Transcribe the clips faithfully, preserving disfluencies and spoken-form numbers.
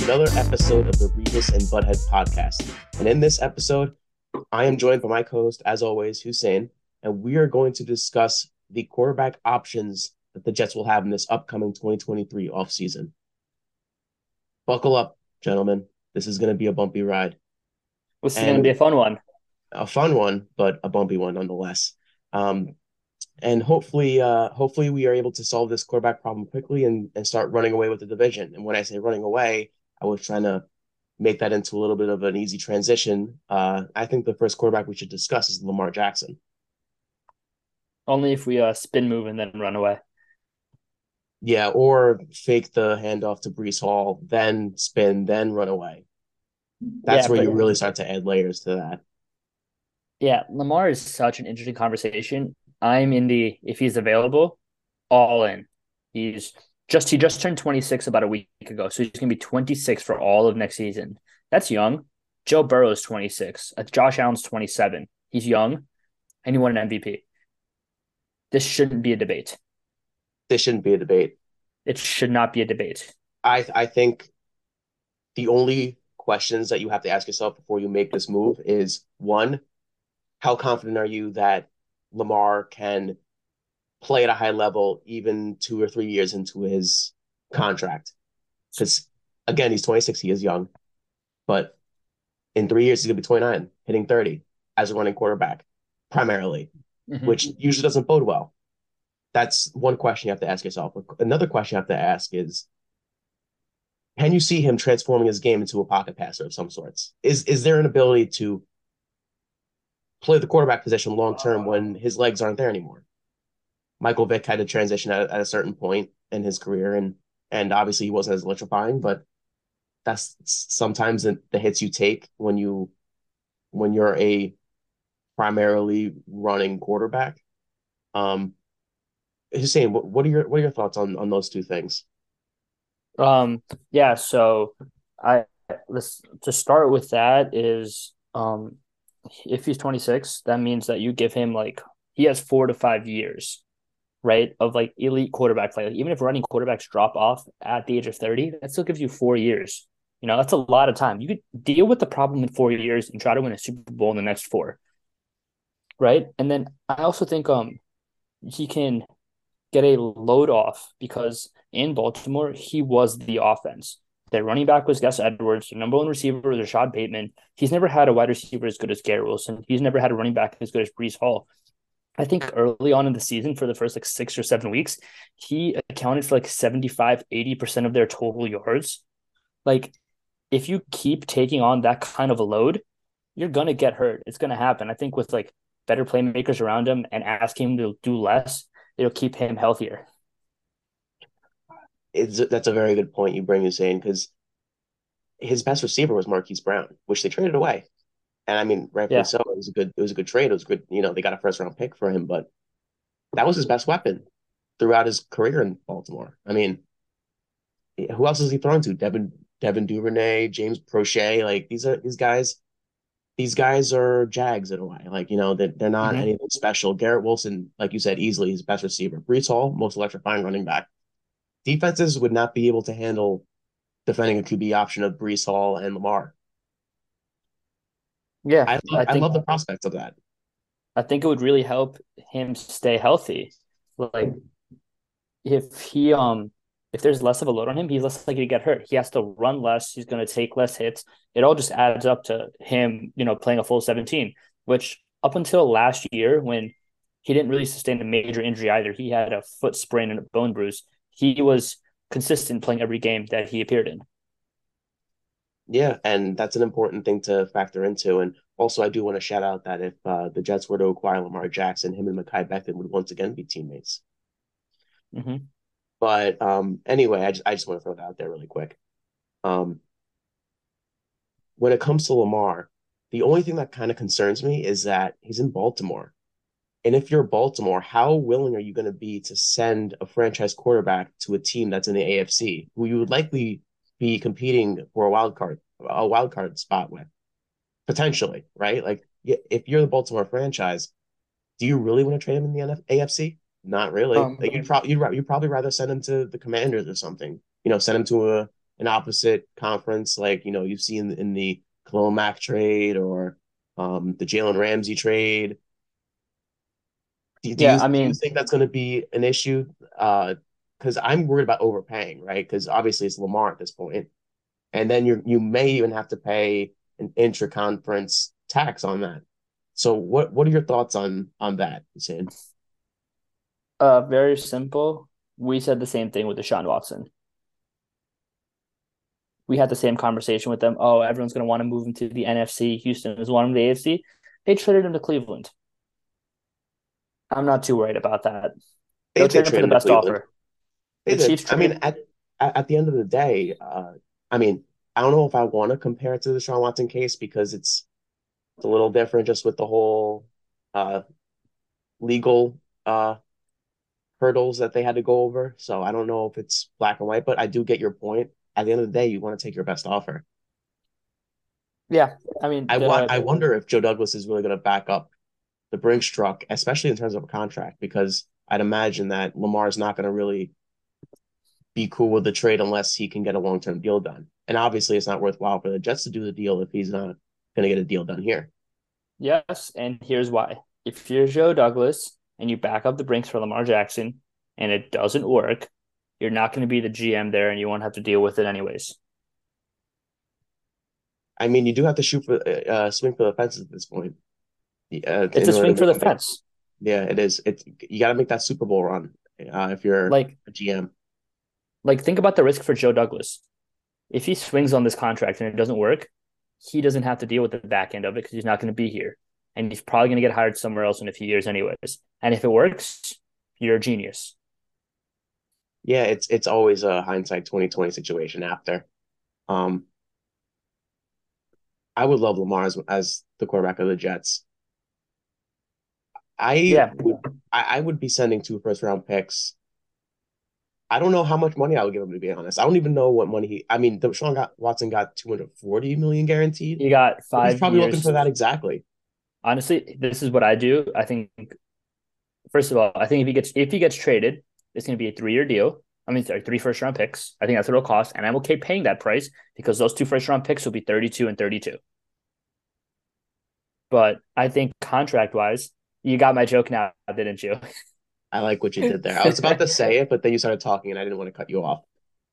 another episode of the Regis and Butthead podcast. And in this episode, I am joined by my co-host, as always, Hussein, and we are going to discuss the quarterback options that the Jets will have in this upcoming twenty twenty-three offseason. Buckle up, gentlemen. This is going to be a bumpy ride. This is going to And be a fun one. a fun one, but a bumpy one nonetheless. Um, and hopefully, uh, hopefully we are able to solve this quarterback problem quickly and, and start running away with the division. And when I say running away, I was trying to make that into a little bit of an easy transition. Uh, I think the first quarterback we should discuss is Lamar Jackson. Only if we uh, spin move and then run away. Yeah, or fake the handoff to Brees Hall, then spin, then run away. That's Yeah, where but you really start to add layers to that. yeah, Lamar is such an interesting conversation. I'm in the if he's available, all in. He's just he just turned twenty-six about a week ago, so he's going to be twenty-six for all of next season. That's young. Joe Burrow's twenty-six. Uh, Josh Allen's twenty-seven. He's young, and he won an M V P. This shouldn't be a debate. This shouldn't be a debate. It should not be a debate. I I think the only questions that you have to ask yourself before you make this move is one, how confident are you that Lamar can play at a high level even two or three years into his contract? Because again, he's twenty-six, he is young, but in three years he's gonna be twenty-nine, hitting thirty as a running quarterback, primarily, Mm-hmm. which usually doesn't bode well. That's one question you have to ask yourself. Another question you have to ask is, can you see him transforming his game into a pocket passer of some sorts? Is is there an ability to play the quarterback position long term when his legs aren't there anymore? Michael Vick had to transition at, at a certain point in his career, and and obviously he wasn't as electrifying, but that's sometimes the, the hits you take when you when you're a primarily running quarterback. Um, Hussein, what, what are your what are your thoughts on on those two things? Um, yeah, so I let's to start with that is um if he's twenty-six, that means that you give him like he has four to five years, right, of like elite quarterback play. Like, even if running quarterbacks drop off at the age of thirty, that still gives you four years. You know, that's a lot of time. You could deal with the problem in four years and try to win a Super Bowl in the next four, right? And then I also think um he can get a load off because in Baltimore, he was the offense. Their running back was Gus Edwards. Their number one receiver was Rashad Bateman. He's never had a wide receiver as good as Garrett Wilson. He's never had a running back as good as Brees Hall. I think early on in the season, for the first like six or seven weeks, he accounted for like seventy-five, eighty percent of their total yards. Like, if you keep taking on that kind of a load, you're going to get hurt. It's going to happen. I think with like better playmakers around him and ask him to do less, it'll keep him healthier. It's, that's a very good point you bring, Hussein, because his best receiver was Marquise Brown, which they traded away. And I mean, rightfully Yeah. so. It was a good, it was a good trade. It was good. You know, they got a first round pick for him, but that was his best weapon throughout his career in Baltimore. I mean, who else is he throwing to? Devin, Devin Duvernay, James Prochet. Like these are these guys. These guys are Jags in a way. Like you know, they're, they're not Mm-hmm. anything special. Garrett Wilson, like you said, easily his best receiver. Brees Hall, most electrifying running back. Defenses would not be able to handle defending a Q B option of Brees Hall and Lamar. Yeah. I love, I I think love the prospects of that. I think it would really help him stay healthy. Like if he um if there's less of a load on him, he's less likely to get hurt. He has to run less. He's going to take less hits. It all just adds up to him, you know, playing a full seventeen, which up until last year when he didn't really sustain a major injury either. He had a foot sprain and a bone bruise. He was consistent playing every game that he appeared in. Yeah, and that's an important thing to factor into. And also, I do want to shout out that if uh, the Jets were to acquire Lamar Jackson, him and Mekhi Becton would once again be teammates. Mm-hmm. But um, anyway, I just I just want to throw that out there really quick. Um, when it comes to Lamar, the only thing that kind of concerns me is that he's in Baltimore. And if you're Baltimore, how willing are you going to be to send a franchise quarterback to a team that's in the A F C, who you would likely be competing for a wild card, a wild card spot with, potentially, right? Like, if you're the Baltimore franchise, do you really want to trade him in the A F C? Not really. Um, Like, you'd probably you'd, you'd probably rather send him to the Commanders or something. You know, send him to a an opposite conference, like you know you've seen in the Khalil Mack trade or um, the Jalen Ramsey trade. Do, do Yeah, you I do you mean, think that's going to be an issue? Uh, because I'm worried about overpaying, right? Because obviously it's Lamar at this point, and then you you may even have to pay an intra-conference tax on that. So what what are your thoughts on on that, Hussein? uh, very simple. We said the same thing with Deshaun Watson. We had the same conversation with them. Oh, everyone's going to want to move him to the N F C. Houston is wanting the A F C. They traded him to Cleveland. I'm not too worried about that. They They'll did trade him for trade the him to best Cleveland. offer. They The did. Chiefs I mean, trade. at at, at the end of the day, uh, I mean, I don't know if I want to compare it to the Deshaun Watson case because it's it's a little different just with the whole uh, legal uh, hurdles that they had to go over. So I don't know if it's black and white, but I do get your point. At the end of the day, you want to take your best offer. Yeah, I mean I want. the I wonder if Joe Douglas is really going to back up the Brinks truck, especially in terms of a contract, because I'd imagine that Lamar is not going to really be cool with the trade unless he can get a long term deal done. And obviously, it's not worthwhile for the Jets to do the deal if he's not going to get a deal done here. yes, and here's why. If you're Joe Douglas and you back up the Brinks for Lamar Jackson and it doesn't work, you're not going to be the G M there and you won't have to deal with it anyways. I mean, you do have to shoot for uh, swing for the fences at this point uh, It's in a order swing to for make the a big. fence. Yeah, it is. It's you got to make that Super Bowl run uh, if you're Like a G M. like think about the risk for Joe Douglas. If he swings on this contract and it doesn't work, he doesn't have to deal with the back end of it because he's not going to be here. And he's probably going to get hired somewhere else in a few years, anyways. And if it works, you're a genius. Yeah, it's it's always a hindsight twenty twenty situation after. Um, I would love Lamar as, as the quarterback of the Jets. I Yeah. would I, I would be sending two first round picks. I don't know how much money I would give him to be honest. I don't even know what money he. I mean, Deshaun got Watson got two hundred forty million guaranteed. He got So he's five probably looking years. for that exactly. Honestly, this is what I do. I think first of all, I think if he gets if he gets traded, it's going to be a three year deal. I mean, sorry, three first round picks. I think that's what it'll cost, and I'm okay paying that price because those two first round picks will be thirty two and thirty two. But I think contract wise, you got my joke now, didn't you? I like what you did there. I was about to say it, but then you started talking and I didn't want to cut you off.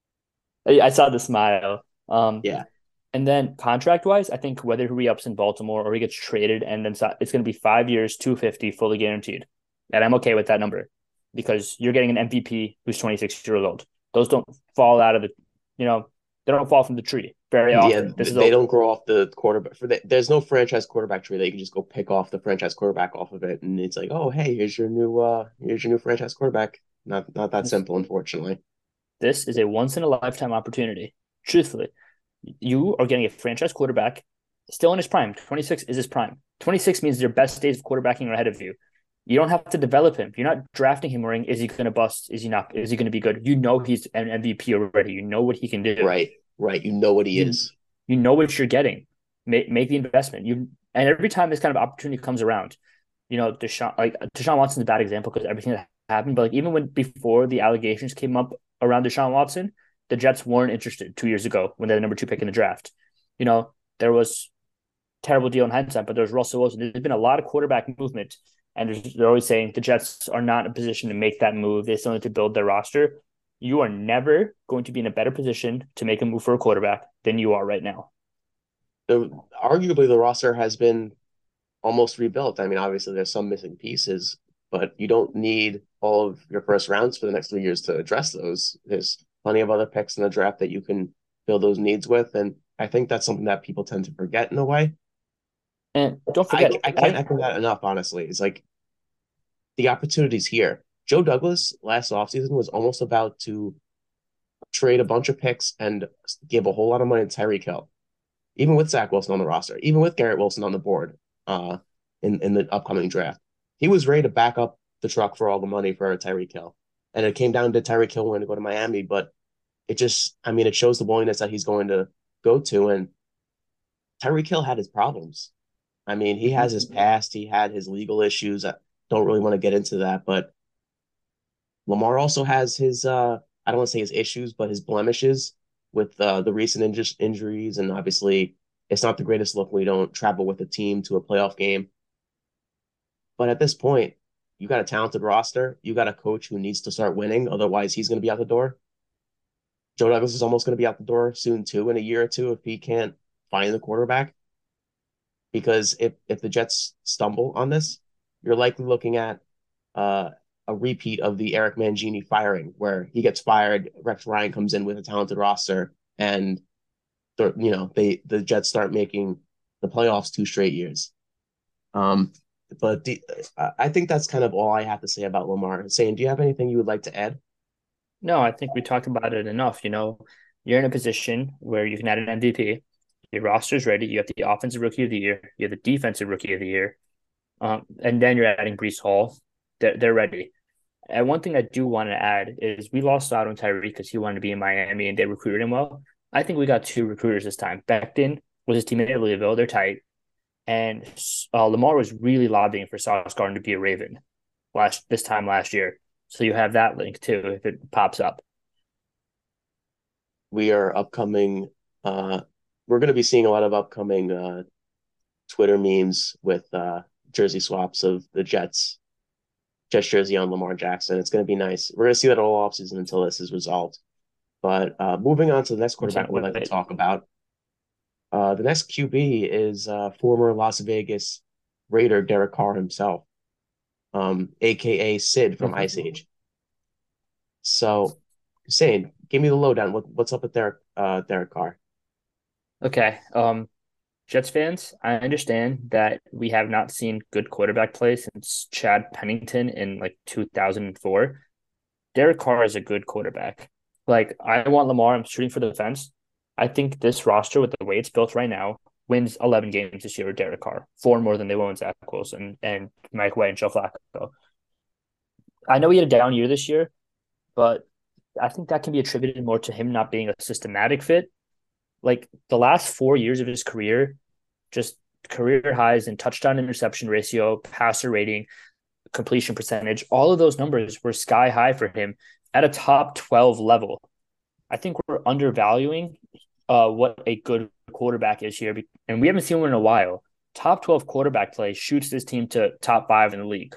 I saw the smile. Um, Yeah. and then contract wise, I think whether he re-ups in Baltimore or he gets traded, and then it's going to be five years, two fifty, fully guaranteed, and I'm okay with that number because you're getting an M V P who's twenty-six years old. Those don't fall out of the, you know, they don't fall from the tree very Yeah, often. This is they a don't grow off the quarterback. For the, there's no franchise quarterback tree that you can just go pick off the franchise quarterback off of it, and it's like, oh, hey, here's your new, uh, here's your new franchise quarterback. Not, not that this, simple, unfortunately. this is a once in a lifetime opportunity. Truthfully, you are getting a franchise quarterback still in his prime. twenty-six is his prime. twenty-six means your best days of quarterbacking are ahead of you. You don't have to develop him. You're not drafting him worrying, is he going to bust? Is he not? Is he going to be good? You know he's an M V P already. You know what he can do. Right, right. You know what he You is. you know what you're getting. Make make the investment. You and every time this kind of opportunity comes around, you know, Deshaun like Deshaun Watson's a bad example because everything that happened. But like even when before the allegations came up around Deshaun Watson, the Jets weren't interested two years ago when they had the number two pick in the draft. You know, there was terrible deal in hindsight, but there's Russell Wilson. There's been a lot of quarterback movement, and they're always saying the Jets are not in a position to make that move. They still need to build their roster. You are never going to be in a better position to make a move for a quarterback than you are right now. The arguably the roster has been almost rebuilt. I mean, obviously there's some missing pieces, but you don't need all of your first rounds for the next three years to address those. There's plenty of other picks in the draft that you can fill those needs with, and I think that's something that people tend to forget in a way. And don't I forget, I can't all, echo that enough. Honestly, it's like the opportunities here. Joe Douglas last offseason was almost about to trade a bunch of picks and give a whole lot of money to Tyreek Hill, even with Zach Wilson on the roster, even with Garrett Wilson on the board uh, in, in the upcoming draft. He was ready to back up the truck for all the money for Tyreek Hill. And it came down to Tyreek Hill wanting to go to Miami, but it just, I mean, it shows the willingness that he's going to go to. And Tyreek Hill had his problems. I mean, he has his past, he had his legal issues. I don't really want to get into that, but Lamar also has his, uh, I don't want to say his issues, but his blemishes. with uh, the recent inj- injuries, and obviously it's not the greatest look when we don't travel with a team to a playoff game. But at this point, you got a talented roster. You got a coach who needs to start winning. Otherwise, he's going to be out the door. Joe Douglas is almost going to be out the door soon, too, in a year or two if he can't find the quarterback. Because if, if the Jets stumble on this, you're likely looking at uh, a repeat of the Eric Mangini firing, where he gets fired, Rex Ryan comes in with a talented roster, and the you know they the Jets start making the playoffs two straight years. Um, but the, I think that's kind of all I have to say about Lamar. Saying, do you have anything you would like to add? No, I think we talked about it enough. You know, you're in a position where you can add an M V P. Your roster's ready. You have the offensive rookie of the year. You have the defensive rookie of the year. Um, and then you're adding Breece Hall. They're, they're ready. And one thing I do want to add is we lost out on Tyree because he wanted to be in Miami and they recruited him well. I think we got two recruiters this time. Becton was his teammate at Louisville. They're tight. And uh, Lamar was really lobbying for Sauce Gardner to be a Raven last this time last year. So you have that link too if it pops up. We are upcoming. Uh, we're going to be seeing a lot of upcoming uh, Twitter memes with uh, jersey swaps of the Jets, Jets jersey on Lamar Jackson. It's going to be nice. We're going to see that all offseason until this is resolved. But uh, moving on to the next I quarterback can't we'd like to wait. talk about. Uh, the next Q B is uh, former Las Vegas Raider Derek Carr himself, um, aka Sid from Ice Age. So, Hussein, give me the lowdown. What, what's up with Derek uh, Derek Carr? Okay. Um, Jets fans, I understand that we have not seen good quarterback play since Chad Pennington in like two thousand four. Derek Carr is a good quarterback. Like, I want Lamar. I'm shooting for the fence. I think this roster, with the way it's built right now, wins eleven games this year with Derek Carr, four more than they won with Zach Wilson and Mike White and Joe Flacco. I know he had a down year this year, but I think that can be attributed more to him not being a systematic fit. Like the last four years of his career, just career highs in touchdown interception ratio, passer rating, completion percentage, all of those numbers were sky high for him at a top twelve level. I think we're undervaluing uh, what a good quarterback is here, and we haven't seen one in a while. Top twelve quarterback play shoots this team to top five in the league.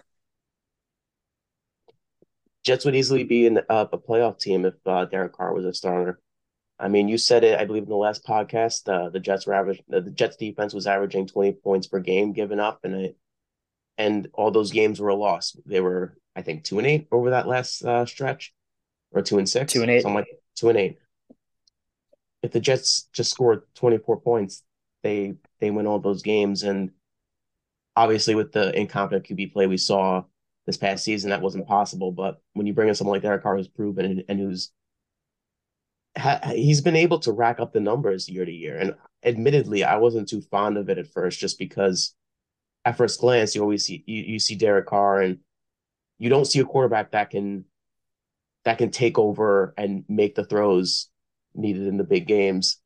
Jets would easily be in uh, a playoff team if uh, Derek Carr was a starter. I mean, you said it, I believe, in the last podcast. Uh, the Jets were average. Uh, the Jets defense was averaging twenty points per game given up, and it, and all those games were a loss. They were, I think, two and eight over that last uh, stretch, or two and Two six, and eight. something like two and eight. If the Jets just scored twenty four points, they they win all those games. And obviously, with the incompetent Q B play we saw this past season, that wasn't possible. But when you bring in someone like Derek Carr, who's proven and, and who's ha, he's been able to rack up the numbers year to year. And admittedly, I wasn't too fond of it at first, just because at first glance, you always see you, you see Derek Carr, and you don't see a quarterback that can that can take over and make the throws needed in the big games.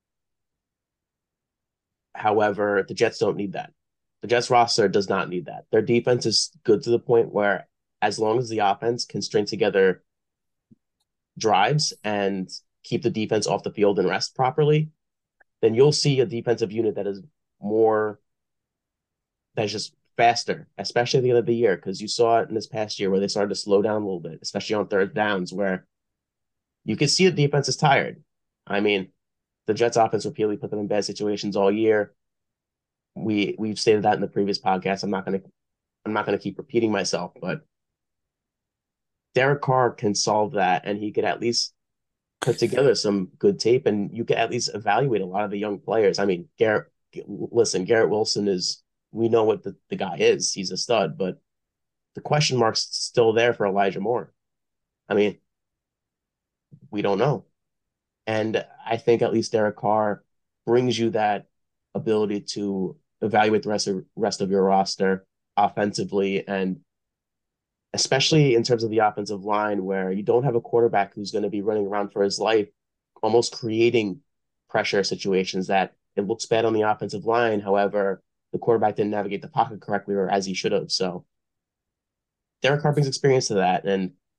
However, the Jets don't need that. The Jets roster does not need that. Their defense is good to the point where, as long as the offense can string together drives and keep the defense off the field and rest properly, then you'll see a defensive unit that is more that's just faster, especially at the end of the year, because you saw it in this past year where they started to slow down a little bit, especially on third downs, where you can see the defense is tired. I mean, the Jets offense repeatedly put them in bad situations all year. We we've stated that in the previous podcast. I'm not gonna I'm not gonna keep repeating myself, but Derek Carr can solve that, and he could at least put together some good tape, and you could at least evaluate a lot of the young players. I mean, Garrett, listen, Garrett Wilson is, we know what the, the guy is. He's a stud, but the question mark's still there for Elijah Moore. I mean, we don't know. And I think at least Derek Carr brings you that ability to evaluate the rest of rest of your roster offensively, and especially in terms of the offensive line, where you don't have a quarterback who's going to be running around for his life, almost creating pressure situations that it looks bad on the offensive line. However, the quarterback didn't navigate the pocket correctly or as he should have. So Derek Carr brings experience to that. And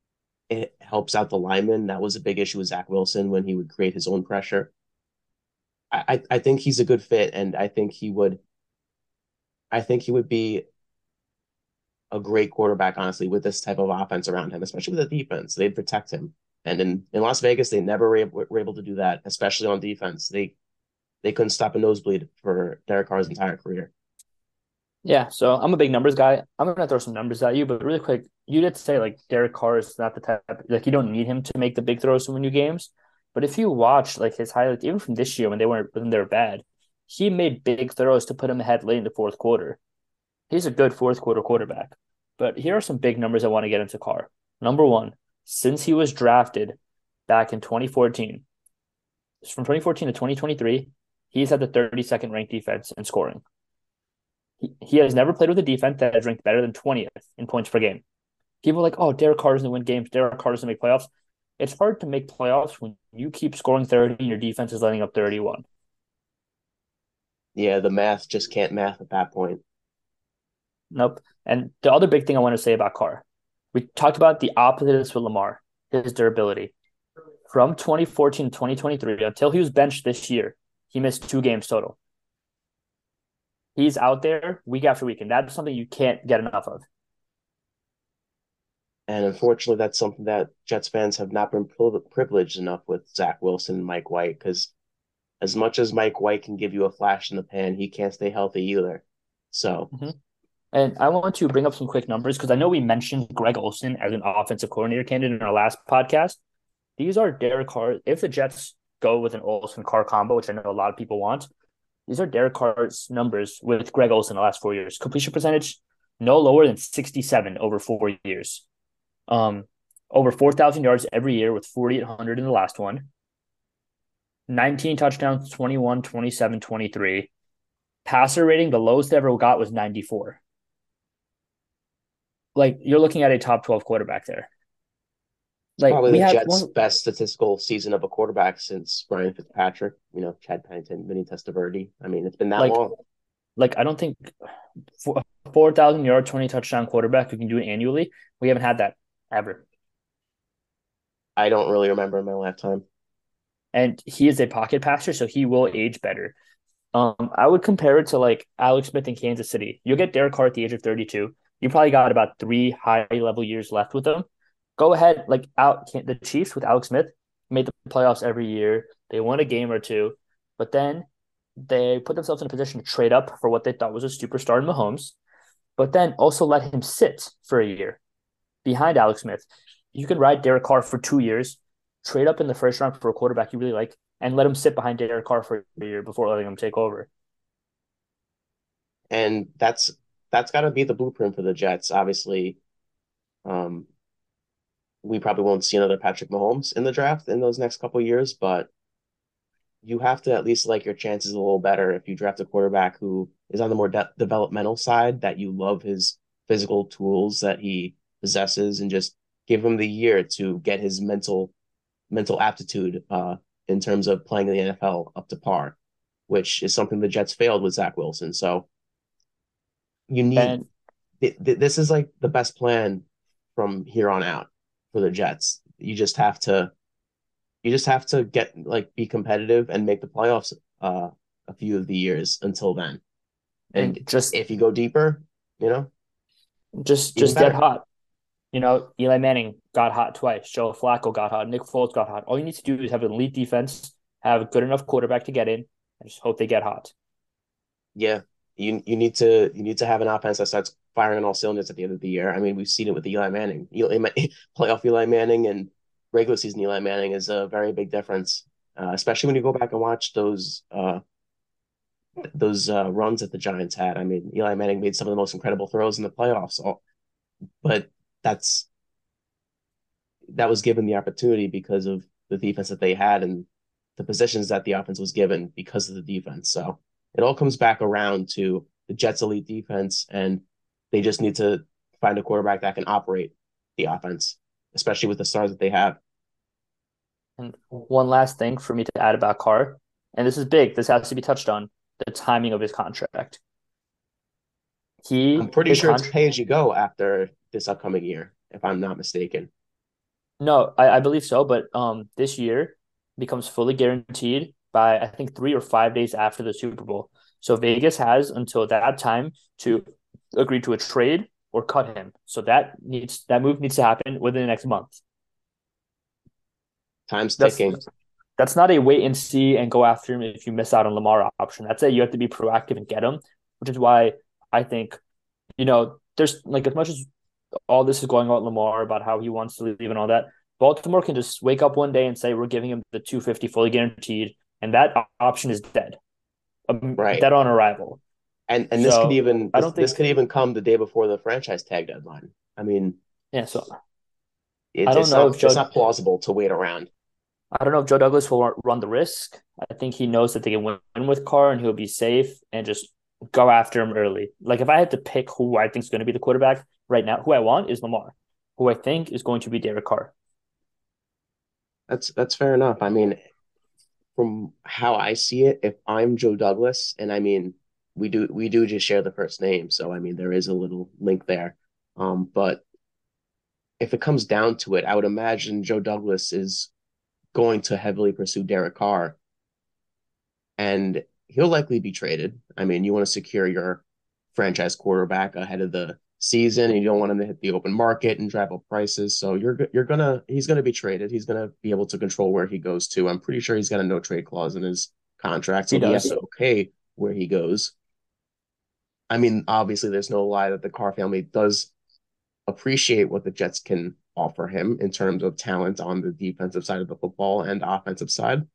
It helps out the linemen. That was a big issue with Zach Wilson when he would create his own pressure. I, I think he's a good fit, and I think he would I think he would be a great quarterback, honestly, with this type of offense around him, especially with the defense. They'd protect him. And in, in Las Vegas, they never were able, were able to do that, especially on defense. They they couldn't stop a nosebleed for Derek Carr's entire career. Yeah, so I'm a big numbers guy. I'm gonna throw some numbers at you, but really quick, you did say like Derek Carr is not the type like you don't need him to make the big throws to win you games. But if you watch like his highlights, even from this year when they weren't when they were bad, he made big throws to put him ahead late in the fourth quarter. He's a good fourth quarter quarterback. But here are some big numbers I want to get into Carr. Number one, since he was drafted back in twenty fourteen, from twenty fourteen to twenty twenty-three, he's had the thirty-second ranked defense in scoring. He, he has never played with a defense that has ranked better than twentieth in points per game. People are like, oh, Derek Carr doesn't win games. Derek Carr doesn't make playoffs. It's hard to make playoffs when you keep scoring thirty and your defense is letting up thirty-one. Yeah, the math just can't math at that point. Nope. And the other big thing I want to say about Carr, we talked about the opposite of this with Lamar, his durability. From twenty fourteen to twenty twenty-three, until he was benched this year, he missed two games total. He's out there week after week, and that's something you can't get enough of. And unfortunately, that's something that Jets fans have not been privileged enough with Zach Wilson and Mike White, because as much as Mike White can give you a flash in the pan, he can't stay healthy either. So, mm-hmm. And I want to bring up some quick numbers because I know we mentioned Greg Olsen as an offensive coordinator candidate in our last podcast. These are Derek Carr. If the Jets go with an Olsen Carr combo, which I know a lot of people want, these are Derek Carr's numbers with Greg Olsen in the last four years. Completion percentage, no lower than sixty-seven over four years. Um, over four thousand yards every year with forty-eight hundred in the last one. nineteen touchdowns, twenty-one, twenty-seven, twenty-three. Passer rating, the lowest they ever got was ninety-four. Like, you're looking at a top twelve quarterback there. Like, probably we the Jets' one... best statistical season of a quarterback since Ryan Fitzpatrick, you know, Chad Pennington, Vinny Testaverde. I mean, it's been that like, long. Like, I don't think four thousand yard, twenty touchdown quarterback who can do it annually, we haven't had that ever. I don't really remember in my lifetime. And he is a pocket passer, so he will age better. Um, I would compare it to like Alex Smith in Kansas City. You'll get Derek Carr at the age of thirty-two. You probably got about three high-level years left with them. Go ahead, like out the Chiefs with Alex Smith made the playoffs every year. They won a game or two, but then they put themselves in a position to trade up for what they thought was a superstar in Mahomes, but then also let him sit for a year behind Alex Smith. You can ride Derek Carr for two years, trade up in the first round for a quarterback you really like, and let him sit behind Derek Carr for a year before letting him take over. And that's that's got to be the blueprint for the Jets. Obviously, um, we probably won't see another Patrick Mahomes in the draft in those next couple of years, but you have to at least like your chances a little better if you draft a quarterback who is on the more de- developmental side, that you love his physical tools that he possesses, and just give him the year to get his mental mental aptitude uh, in terms of playing in the N F L up to par, which is something the Jets failed with Zach Wilson. So you need and, th- th- this is like the best plan from here on out for the Jets. You just have to you just have to get like be competitive and make the playoffs uh, a few of the years until then. And, and just if you go deeper, you know, just just better. Get hot. You know, Eli Manning got hot twice. Joe Flacco got hot. Nick Foles got hot. All you need to do is have an elite defense, have a good enough quarterback to get in, and just hope they get hot. Yeah, you you need to you need to have an offense that starts firing on all cylinders at the end of the year. I mean, we've seen it with Eli Manning. Eli, playoff Eli Manning and regular season Eli Manning is a very big difference, uh, especially when you go back and watch those uh, those uh, runs that the Giants had. I mean, Eli Manning made some of the most incredible throws in the playoffs, all, but that's that was given the opportunity because of the defense that they had and the positions that the offense was given because of the defense. So it all comes back around to the Jets' elite defense, and they just need to find a quarterback that can operate the offense, especially with the stars that they have. And one last thing for me to add about Carr, and this is big, this has to be touched on, the timing of his contract. He, I'm pretty sure contract, it's pay as you go after this upcoming year, if I'm not mistaken. No, I, I believe so, but um, this year becomes fully guaranteed by I think three or five days after the Super Bowl. So Vegas has until that time to agree to a trade or cut him. So that needs that move needs to happen within the next month. Time's That's ticking. that's not a wait and see and go after him if you miss out on Lamar option. That's it. You have to be proactive and get him, which is why I think you know there's like as much as all this is going on with Lamar about how he wants to leave and all that. Baltimore can just wake up one day and say we're giving him the two hundred fifty fully guaranteed, and that option is dead, um, Right. dead on arrival. And and this could So even I this don't this think, could even come the day before the franchise tag deadline. I mean, yeah. So I it's don't it's know not if it's Joe, not plausible to wait around. I don't know if Joe Douglas will run the risk. I think he knows that they can win with Carr and he'll be safe and just go after him early. Like if I had to pick who I think is going to be the quarterback right now, who I want is Lamar. Who I think is going to be Derek Carr. That's that's fair enough. I mean, from how I see it, if I'm Joe Douglas, and I mean, we do we do just share the first name, so I mean, there is a little link there. Um, but if it comes down to it, I would imagine Joe Douglas is going to heavily pursue Derek Carr, and he'll likely be traded. I mean, you want to secure your franchise quarterback ahead of the season, and you don't want him to hit the open market and drive up prices. So you're you're gonna he's gonna be traded. He's gonna be able to control where he goes to. I'm pretty sure he's got a no trade clause in his contract, He so he has does. to okay where he goes. I mean, obviously, there's no lie that the Carr family does appreciate what the Jets can offer him in terms of talent on the defensive side of the football and offensive side.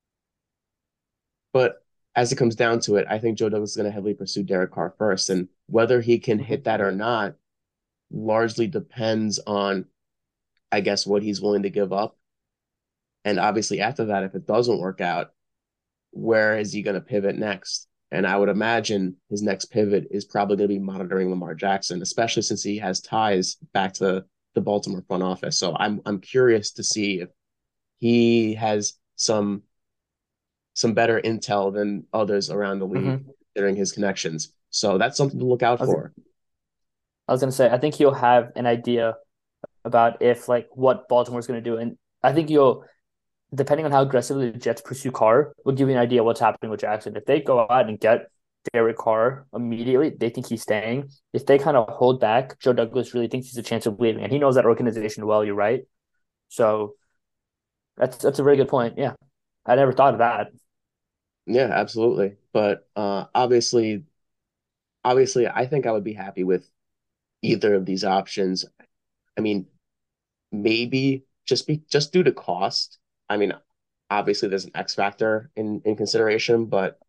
But as it comes down to it, I think Joe Douglas is going to heavily pursue Derek Carr first. And whether he can hit that or not largely depends on, I guess, what he's willing to give up. And obviously, after that, if it doesn't work out, where is he going to pivot next? And I would imagine his next pivot is probably going to be monitoring Lamar Jackson, especially since he has ties back to the Baltimore front office. So I'm I'm curious to see if he has some some better intel than others around the league, Mm-hmm. considering his connections. So that's something to look out I was, for. I was gonna say I think he'll have an idea about if like what Baltimore's gonna do, and I think you'll depending on how aggressively the Jets pursue Carr, will give you an idea what's happening with Jackson. If they go out and get Derek Carr immediately, they think he's staying. If they kind of hold back, Joe Douglas really thinks he's a chance of leaving, and he knows that organization well. You're right, so that's that's a very good point. Yeah, I never thought of that. Yeah, absolutely. But uh, obviously, obviously, I think I would be happy with either of these options. I mean, maybe just be just due to cost. I mean, obviously, there's an X factor in in consideration, but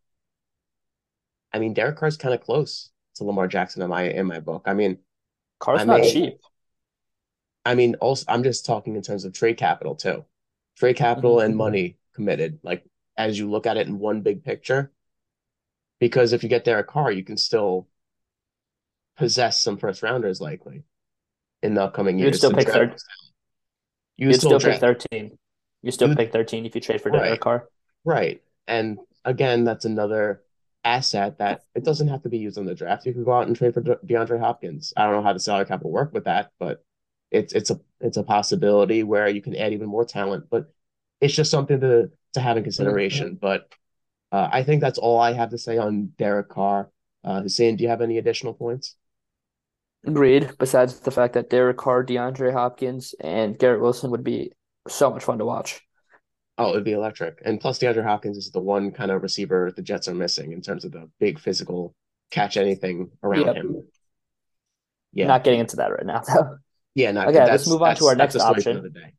I mean, Derek Carr's kind of close to Lamar Jackson in my in my book. I mean, I Carr's not may, cheap. I mean, also, I'm just talking in terms of trade capital too. Trade capital Mm-hmm. and money committed, like as you look at it in one big picture. Because if you get Derek Carr, you can still possess some first rounders likely in the upcoming You'd years still to pick draft. third. You would You'd still still pick draft. thirteen. You still You pick thirteen if you trade for Derek right, Carr. right. And again, that's another asset that it doesn't have to be used on the draft. You could go out and trade for De- DeAndre Hopkins. I don't know how the salary cap will work with that, but it's it's a it's a possibility where you can add even more talent. But it's just something to to have in Mm-hmm. consideration. But uh, I think that's all I have to say on Derek Carr. Uh, Hussein, do you have any additional points? Agreed. Besides the fact that Derek Carr, DeAndre Hopkins, and Garrett Wilson would be so much fun to watch. Oh, it'd be electric. And plus, DeAndre Hopkins is the one kind of receiver the Jets are missing in terms of the big physical catch anything around Yep. him. Yeah, Not getting into that right now, though. yeah, not good. Okay, let's That's move on to our that's that's next a story for option. another day.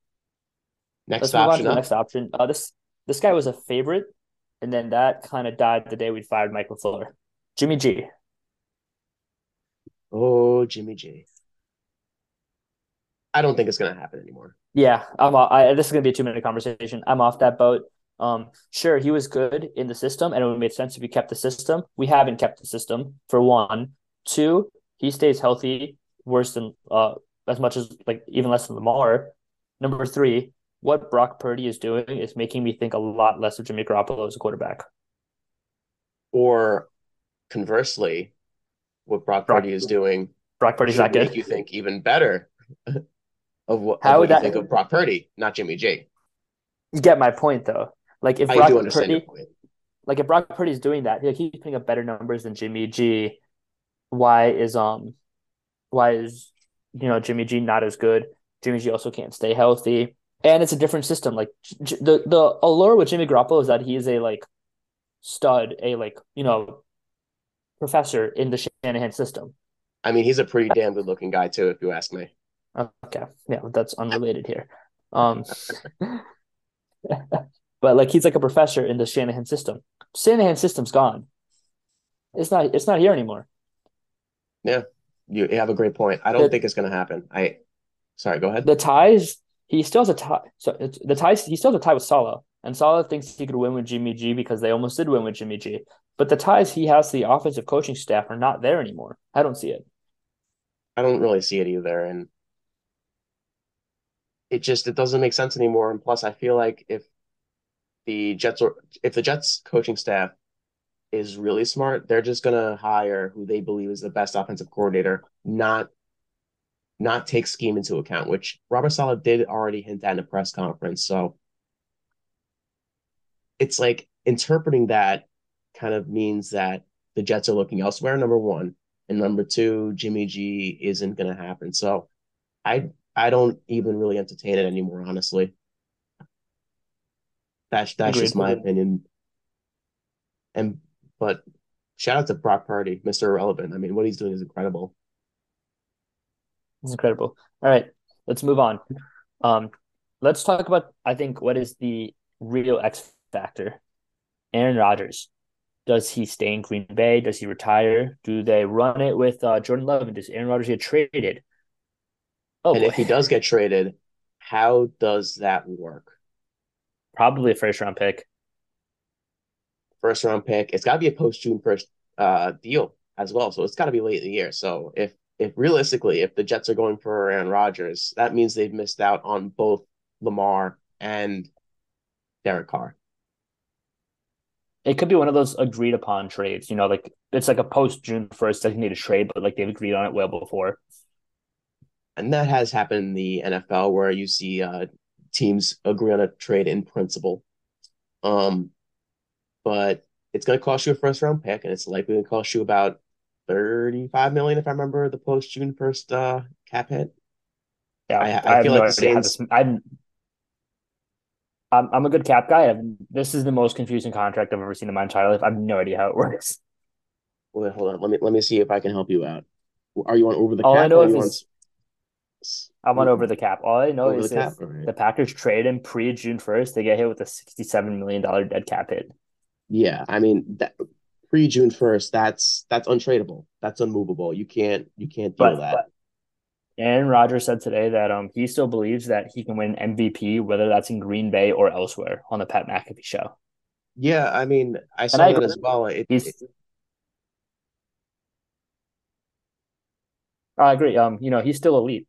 Next Let's move on option to the up. next option. Uh, this this guy was a favorite, and then that kind of died the day we fired Mike LaFleur. Jimmy G. Oh, Jimmy G. I don't think it's gonna happen anymore. Yeah, I'm. I, this is gonna be a two minute conversation. I'm off that boat. Um, sure, he was good in the system, and it would make sense if he kept the system. We haven't kept the system for one. Two, he stays healthy worse than uh as much as like even less than Lamar. Number three, what Brock Purdy is doing is making me think a lot less of Jimmy Garoppolo as a quarterback. Or conversely, what Brock Brock Purdy is doing Brock Purdy's should not make good. you think even better. of what of How what would you that think of Brock Purdy, not Jimmy G. you get my point though? Like if I do Brock understand your Purdy, point. like if Brock Purdy's doing that, like he's putting up better numbers than Jimmy G. Why is um why is you know Jimmy G not as good? Jimmy G also can't stay healthy, and it's a different system. Like the the allure with Jimmy Garoppolo is that he is a like stud, a like you know professor in the Shanahan system. I mean, he's a pretty damn good looking guy too, if you ask me. Okay, yeah, that's unrelated here. Um, but like he's like a professor in the Shanahan system. Shanahan system's gone. It's not. It's not here anymore. Yeah, you have a great point. I don't The think it's going to happen. I sorry, go ahead. the ties. He still has a tie. So it's, the ties. He still has a tie with Salah, and Salah thinks he could win with Jimmy G because they almost did win with Jimmy G. But the ties he has to the offensive coaching staff are not there anymore. I don't see it. I don't really see it either, and it just it doesn't make sense anymore. And plus, I feel like if the Jets or if the Jets coaching staff is really smart, they're just gonna hire who they believe is the best offensive coordinator, not not take scheme into account, which Robert Saleh did already hint at in a press conference. So it's like interpreting that kind of means that the Jets are looking elsewhere, number one. And number two, Jimmy G isn't gonna happen. So I I don't even really entertain it anymore, honestly. That's that's just Agreed. my opinion. And but shout out to Brock Purdy, Mister Irrelevant. I mean, what he's doing is incredible. It's incredible. All right, let's move on. Um, let's talk about I think what is the real X factor. Aaron Rodgers. Does he stay in Green Bay? Does he retire? Do they run it with uh, Jordan Love? And does Aaron Rodgers get traded? Oh And boy, if he does get traded, how does that work? probably a first round pick. First round pick. It's got to be a post June first uh, deal as well. So it's got to be late in the year. So if if realistically, if the Jets are going for Aaron Rodgers, that means they've missed out on both Lamar and Derek Carr. It could be one of those agreed upon trades. You know, like it's like a post June first designated trade, but like they've agreed on it well before. And that has happened in the N F L where you see uh, teams agree on a trade in principle. Um, but it's going to cost you a first round pick, and it's likely to cost you about thirty-five million if I remember the post June first uh, cap hit. Yeah, I I I have feel no like the idea how Saints. this. I'm I'm, I'm a good cap guy. I've, this is the most confusing contract I've ever seen in my entire life. I have no idea how it works. Wait, hold on. Let me let me see if I can help you out. Are you on over the All I cap or know are is you on is I'm on over the cap. All I know over the is if cap? All right. the Packers trade him pre June first, they get hit with a sixty-seven million dollar dead cap hit. Yeah, I mean that pre June first. That's that's untradeable. That's unmovable. You can't you can't deal But that. Aaron Rodgers said today that um he still believes that he can win M V P, whether that's in Green Bay or elsewhere, on the Pat McAfee show. Yeah, I mean I And saw I that agree. as well. It, it He's I agree. Um, you know, he's still elite,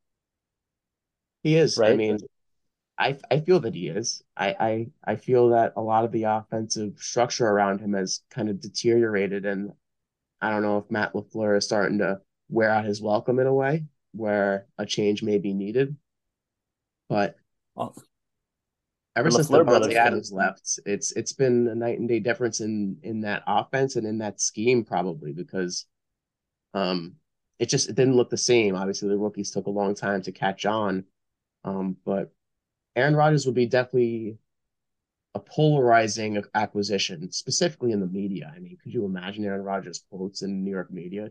he is. I right? mean, I I feel that he is. I I I feel that a lot of the offensive structure around him has kind of deteriorated, and I don't know if Matt LaFleur is starting to wear out his welcome in a way where a change may be needed. But Well, ever the since LaFleur Devontae brothers can Adams left, it's it's been a night and day difference in in that offense and in that scheme probably because um it just it didn't look the same. Obviously, the rookies took a long time to catch on, um, but Aaron Rodgers would be definitely a polarizing acquisition, specifically in the media. I mean, could you imagine Aaron Rodgers quotes in New York media?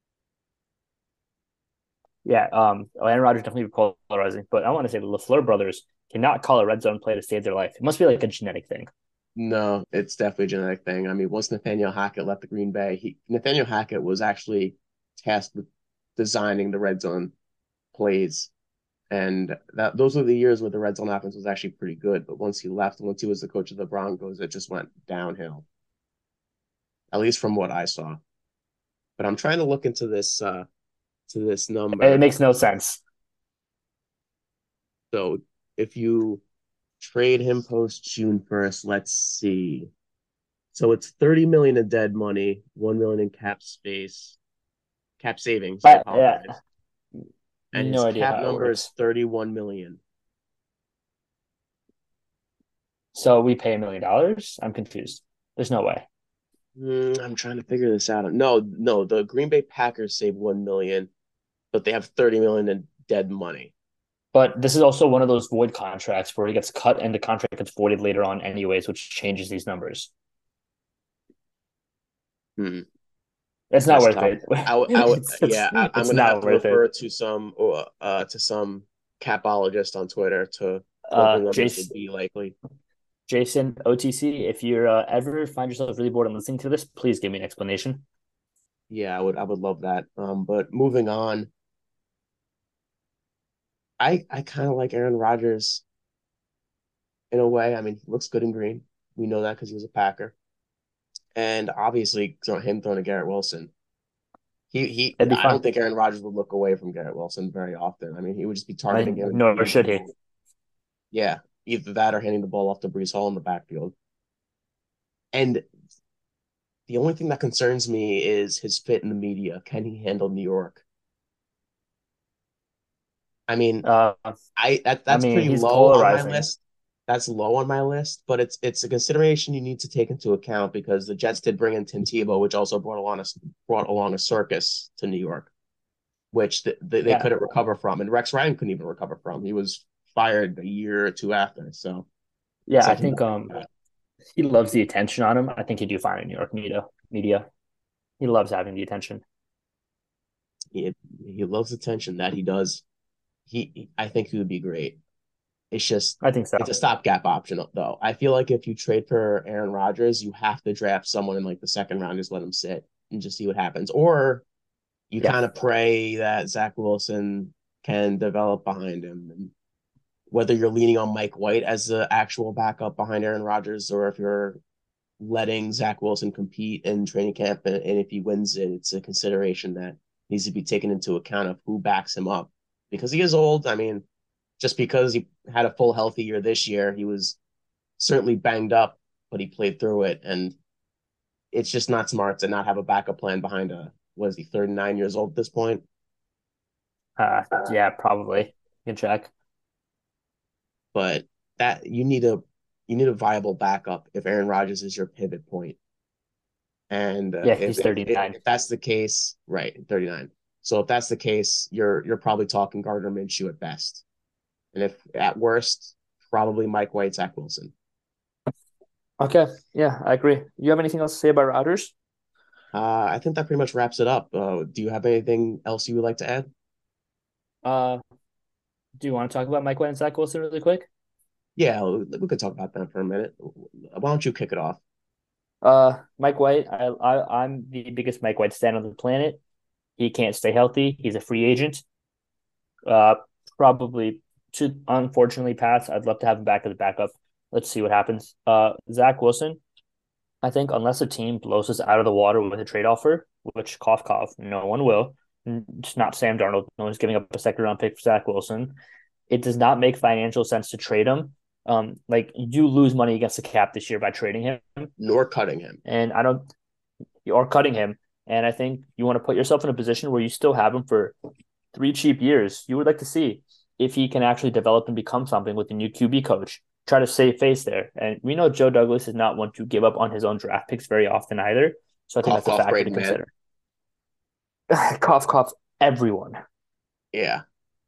yeah, um, Aaron Rodgers definitely polarizing, but I want to say the LaFleur brothers cannot call a red zone play to save their life. It must be like a genetic thing. No, it's definitely a genetic thing. I mean, once Nathaniel Hackett left the Green Bay, he Nathaniel Hackett was actually tasked with designing the red zone plays. And that those were the years where the red zone offense was actually pretty good. But once he left, once he was the coach of the Broncos, it just went downhill, at least from what I saw. But I'm trying to look into this uh to this It number. makes no sense. So if you trade him post June first, let's see. So it's thirty million in dead money, one million in cap space, cap savings. I But yeah, apologize. and his No idea cap how it number is works. thirty-one million. So we pay a million dollars? I'm confused. There's no way. Hmm, I'm trying to figure this out. No, no, the Green Bay Packers save one million, but they have thirty million in dead money. But this is also one of those void contracts where he gets cut and the contract gets voided later on, anyways, which changes these numbers. Hmm. It's not That's worth tough. it. I would, I would, it's, it's yeah, I, I'm it's gonna have not to worth it. refer to some, uh, uh, to some capologist on Twitter to what the Uh, numbers would Jason, be likely. Jason, O T C, if you uh, ever find yourself really bored and listening to this, please give me an explanation. Yeah, I would, I would love that. Um, but moving on, I, I kind of like Aaron Rodgers in a way. I mean, he looks good in green. We know that because he was a Packer, and obviously, so him throwing to Garrett Wilson. He, he, It'd be I don't fun. think Aaron Rodgers would look away from Garrett Wilson very often. I mean, he would just be targeting And him and nor feeding should him. he. Yeah, either that or handing the ball off to Brees Hall in the backfield. And the only thing that concerns me is his fit in the media. Can he handle New York? I mean, Uh, I that I that's mean, pretty he's low on my polarizing. list. That's low on my list, but it's it's a consideration you need to take into account because the Jets did bring in Tim Tebow, which also brought along a brought along a circus to New York, which th- th- they Yeah, couldn't recover from, and Rex Ryan couldn't even recover from. He was fired a year or two after, so yeah. it's I like he think um he loves the attention on him. I think he'd do fine in New York media. Media. He loves having the attention. he, he loves attention that he does. He I think he would be great. It's just I think so. it's a stopgap option though. I feel like if you trade for Aaron Rodgers, you have to draft someone in like the second round, just let him sit and just see what happens. Or you Yeah, kind of pray that Zach Wilson can develop behind him. And whether you're leaning on Mike White as the actual backup behind Aaron Rodgers, or if you're letting Zach Wilson compete in training camp, and, and if he wins it, it's a consideration that needs to be taken into account of who backs him up because he is old. I mean, just because he had a full healthy year this year, he was certainly banged up, but he played through it. And it's just not smart to not have a backup plan behind a, was he thirty-nine years old at this point? uh, yeah, probably. You can check. But that you need a you need a viable backup if Aaron Rodgers is your pivot point. And uh, Yeah, if, he's if thirty nine. if that's the case, right, thirty-nine. So if that's the case, you're you're probably talking Gardner Minshew at best. And if at worst, probably Mike White, Zach Wilson. Okay, yeah, I agree. You have anything else to say about Rodgers? Uh, I think that pretty much wraps it up. Uh, do you have anything else you would like to add? Uh, do you want to talk about Mike White and Zach Wilson really quick? Yeah, we could talk about that for a minute. Why don't you kick it off? Uh, Mike White, I, I I'm the biggest Mike White stan on the planet. He can't stay healthy. He's a free agent. Uh, probably to unfortunately pass. I'd love to have him back as a backup. Let's see what happens. Uh, Zach Wilson, I think unless a team blows us out of the water with a trade offer, which cough cough, no one will. It's not Sam Darnold. No one's giving up a second round pick for Zach Wilson. It does not make financial sense to trade him. Um, like you lose money against the cap this year by trading him, Nor cutting him. and I don't or cutting him. And I think you want to put yourself in a position where you still have him for three cheap years. You would like to see if he can actually develop and become something with the new Q B coach. Try to save face there. And we know Joe Douglas is not one to give up on his own draft picks very often either. So I think Cough, that's a cough, factor to Braden, man. consider. cough, cough, everyone. Yeah.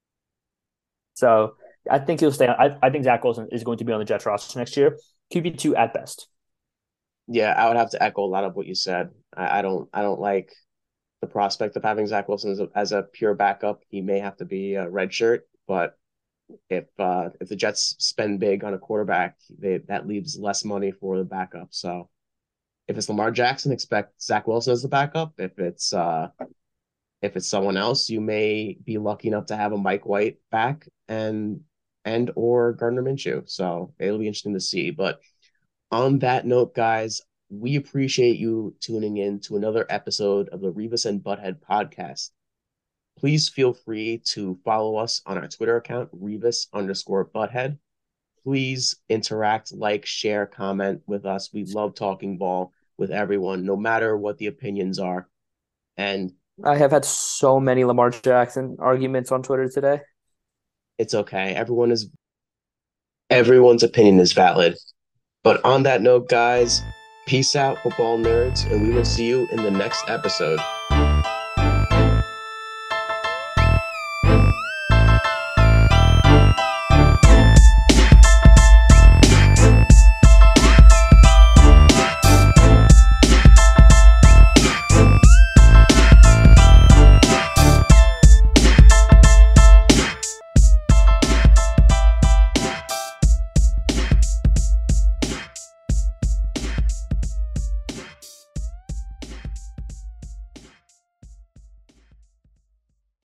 So I think he'll stay on. I, I think Zach Wilson is going to be on the Jets roster next year. Q B two at best. Yeah, I would have to echo a lot of what you said. I, I don't I don't like the prospect of having Zach Wilson as a, as a pure backup. He may have to be a red shirt, but if uh, if the Jets spend big on a quarterback, they, that leaves less money for the backup. So if it's Lamar Jackson, expect Zach Wilson as the backup. If it's uh, if it's someone else, you may be lucky enough to have a Mike White back and and or Gardner Minshew. So it'll be interesting to see. But on that note, guys, we appreciate you tuning in to another episode of the Revis and Butthead podcast. Please feel free to follow us on our Twitter account, Revis underscore Butthead. Please interact, like, share, comment with us. We love talking ball with everyone, no matter what the opinions are. And I have had so many Lamar Jackson arguments on Twitter today. It's okay. Everyone is everyone's opinion is valid. But on that note, guys, peace out, football nerds, and we will see you in the next episode.